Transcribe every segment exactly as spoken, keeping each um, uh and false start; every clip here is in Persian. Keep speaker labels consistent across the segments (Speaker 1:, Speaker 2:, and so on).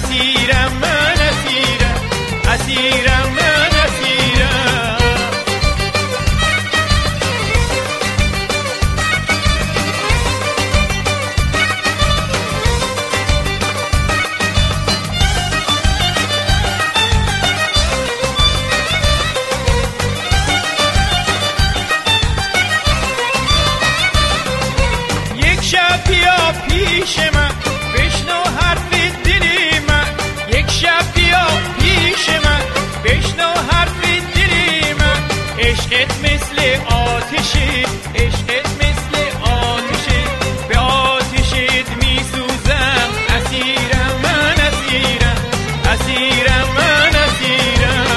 Speaker 1: اسیرم من اسیرم اسیرم من اسیرم. یک شب بیا پیش من بشنو حرف دلی من، یک شب بیا پیش من بشنو حرف دلی من. عشقت مثل آتشه، عشقت مثل آتشه، به آتشت میسوزم. اسیرم من اسیرم اسیرم من اسیرم.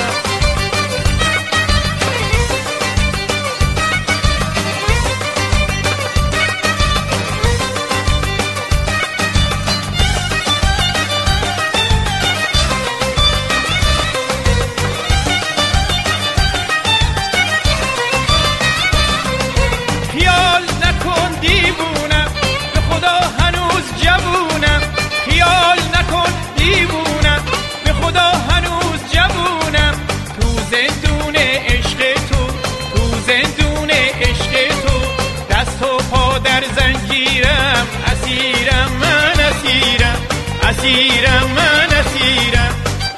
Speaker 1: خیال نکن دیوونم به خدا هنوز جوونم، خیال نکن دیوونم به خدا هنوز جوونم. تو زندون عشق تو، تو زندون عشق تو، دست و پا در زنجیرم. اسیرم من اسیرم اسیرم من اسیرم.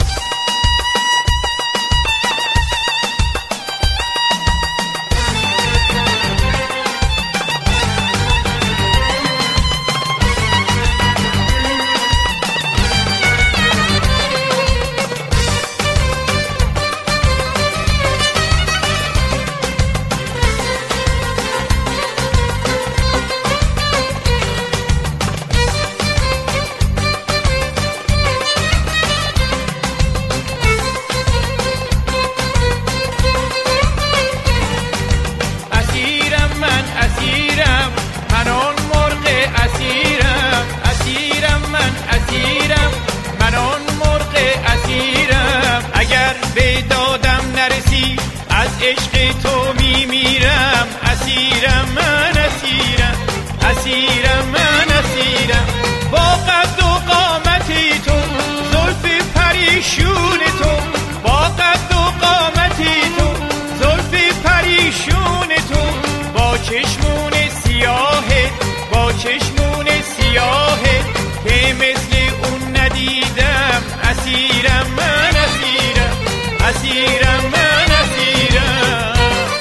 Speaker 1: اسیرم من آن مرغ اسیرم، اسیرم من اسیرم من آن مرغ اسیرم. اگر به دادم نرسی از عشق تو میمیرم. اسیرم من اسیرم اسیرم من اسیرم. با قد و قامتی تو، زلف پریشون تو، با قد و قامتی تو، زلف پریشون تو، با چشمون سیاهه، با چشمون سیاهه که مثل اون ندیدم. اسیرم من اسیرم اسیرم من اسیرم.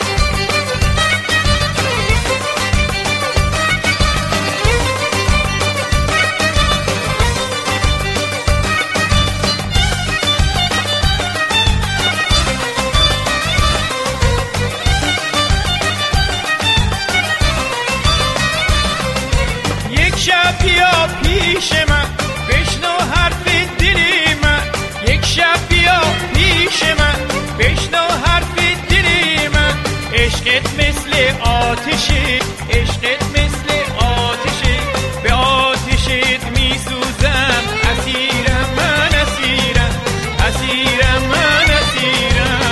Speaker 1: شب بیا پیش من بشنو حرف دلی من، یک شب بیا پیش من بشنو حرف دلی من. عشقت مثل آتشه، عشقت مثل آتشه، به آتشت میسوزم. اسیرم من اسیرم اسیرم من اسیرم.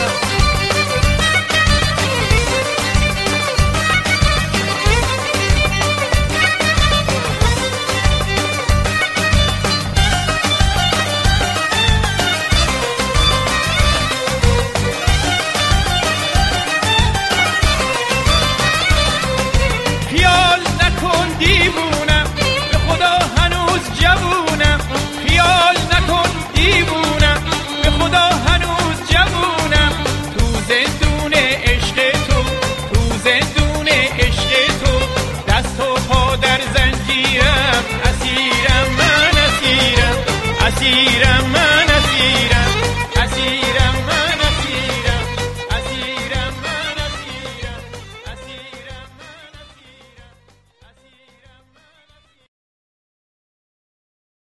Speaker 1: دیوونم به خدا هنوز جوونم، خیال نکن دیوونم به خدا هنوز جوونم. تو زندون عشق تو، تو زندون عشق تو، دست و پا در زنجیرم. اسیرم من اسیرم اسیرم